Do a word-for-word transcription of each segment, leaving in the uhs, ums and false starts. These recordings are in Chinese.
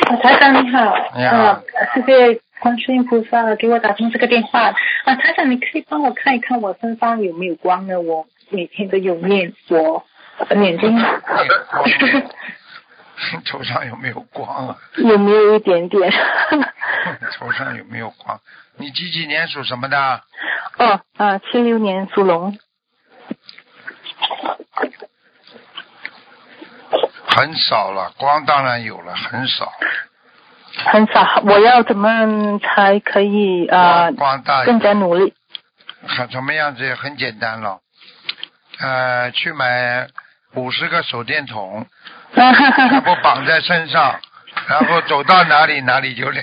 台长你好， 你好呃，谢谢观世音菩萨给我打通这个电话。啊，台长，你可以帮我看一看我身上有没有光呢？我每天都有念，我眼睛头上有没有光啊？ 有没有一点点？ 头上有没有光？你几几年属什么的？ 哦，啊，七六年属龙。 很少了，光当然有了，很少。 很少，我要怎么才可以呃光大更加努力？ 很什么样子？很简单了，呃，去买五十个手电筒，全部绑在身上，然后走到哪里哪里就亮。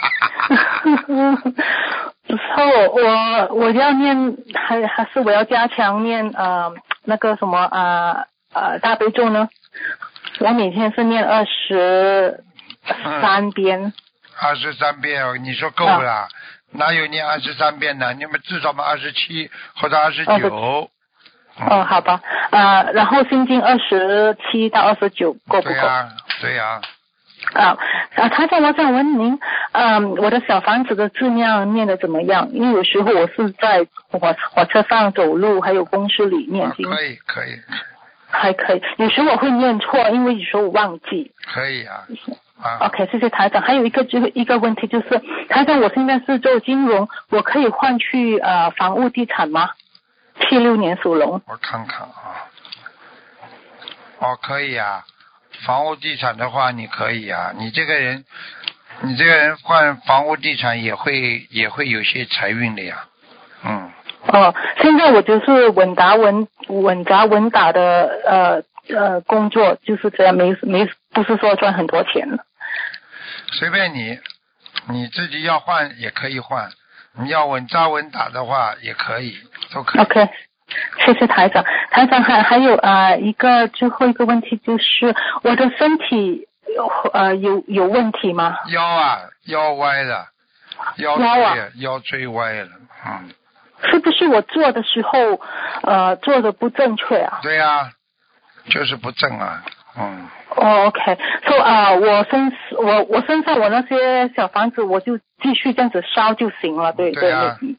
不错，我我要念，还还是我要加强念呃那个什么呃呃大悲咒呢？我每天是念二十三遍。 二十三遍，你说够不啦？啊、哪有念二十三遍呢？你们至少嘛二十七或者二十九。 哦，好吧，呃，然后心经二十七到二十九够不够？ 对呀、啊，对呀、 啊。啊，啊，台长，我想问您，嗯，我的小房子的质量念的怎么样？因为有时候我是在火火车上走路，还有公司里念经。 啊、可以，可以。 还可以，有时候我会念错，因为有时候我忘记。 可以啊。啊 OK， 谢谢台长。还有一个就一个问题就是，台长，我现在是做金融，我可以换去呃房屋地产吗？七六年属龙。 我看看啊。哦，可以啊。房屋地产的话，你可以啊。你这个人，你这个人换房屋地产也会也会有些财运的呀。嗯。 哦，现在我就是稳打稳稳扎稳打的呃呃工作，就是这样，没没不是说赚很多钱了。 随便你，你自己要换也可以换，你要稳扎稳打的话也可以，都可以。 OK， 谢谢台长。台长还还有呃一个最后一个问题就是我的身体呃有有问题吗？ 腰啊，腰歪了，腰椎腰啊， 腰椎歪了，嗯。 是不是我做的时候呃做的不正确啊？ 对呀、啊，就是不正啊，嗯。 哦 ，OK， so 啊、uh, 我身我我身上我那些小房子我就继续这样子烧就行了，对对啊， 对。